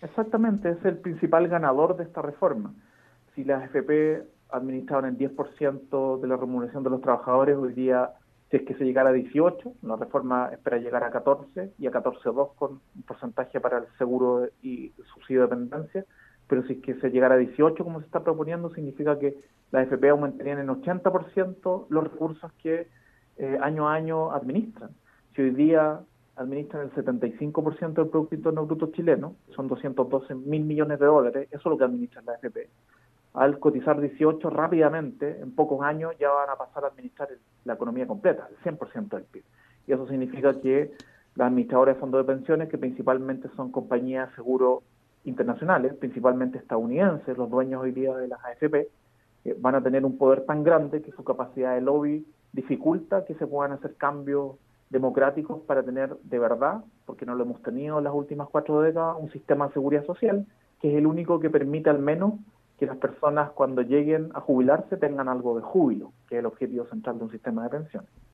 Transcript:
Exactamente, es el principal ganador de esta reforma. Si las AFP administraban el 10% de la remuneración de los trabajadores, hoy día, si es que se llegara a 18, la reforma espera llegar a 14 y a 14,2 con un porcentaje para el seguro y el subsidio de dependencia, pero si es que se llegara a 18, como se está proponiendo, significa que las AFP aumentarían en 80% los recursos que año a año administran. Si hoy día administran el 75% del Producto Interno Bruto chileno, son 212 mil millones de dólares, eso es lo que administran la AFP. Al cotizar 18 rápidamente, en pocos años ya van a pasar a administrar la economía completa, el 100% del PIB. Y eso significa que las administradoras de fondos de pensiones, que principalmente son compañías de seguro internacionales, principalmente estadounidenses, los dueños hoy día de las AFP, van a tener un poder tan grande que su capacidad de lobby dificulta que se puedan hacer cambios democráticos para tener de verdad, porque no lo hemos tenido en las últimas 4 décadas, un sistema de seguridad social que es el único que permite al menos que las personas cuando lleguen a jubilarse tengan algo de júbilo, que es el objetivo central de un sistema de pensiones.